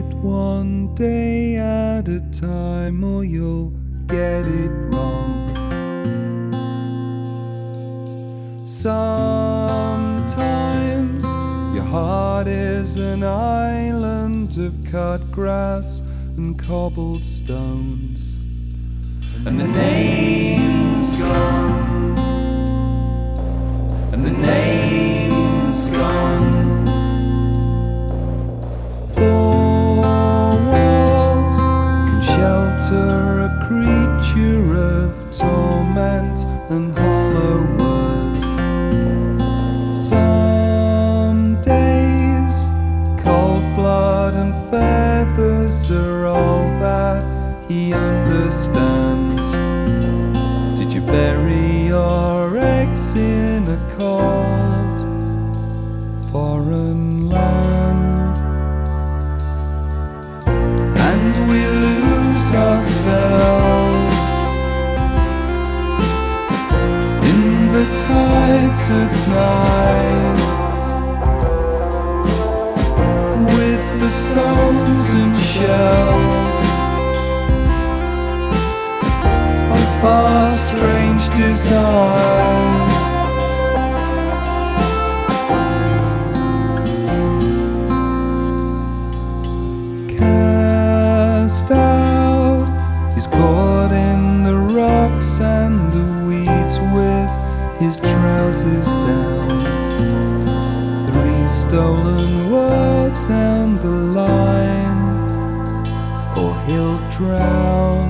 it one day at a time, or you'll get it wrong. Sometimes your heart is an island of cut grass and cobbled stones, and the name's gone, and the name's gone. Four walls can shelter a creature of torment and hollow words. Some days cold blood and feathers are all that he understands. Did you bury your eggs in a cold foreign land? And we lose ourselves in the tides at night, with the stones and shells of our strange desires. Cast out, he's caught in the rocks and the weeds with his trousers down. 3 stolen words down the line, or he'll drown.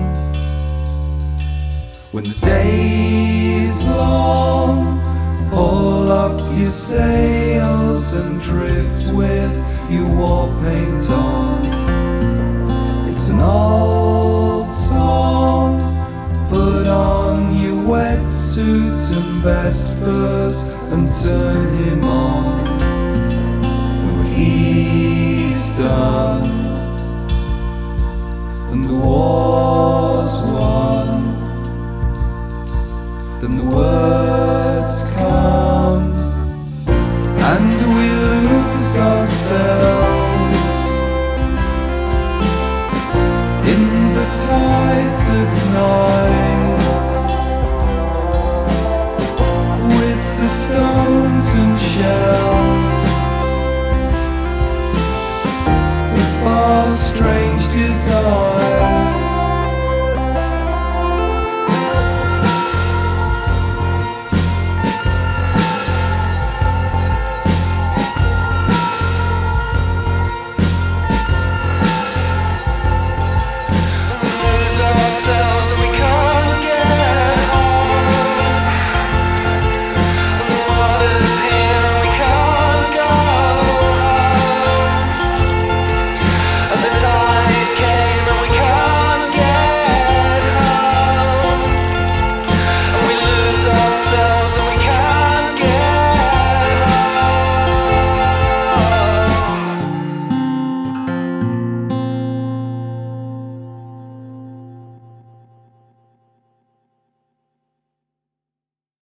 When the day's long, haul up your sails and drift with your war paint on. It's an old song. Put on your wetsuit and best furs and turn him on. When he's done and the war's won, then the words come and we lose ourselves in the tides at night, with the stones and shells of our strange desires.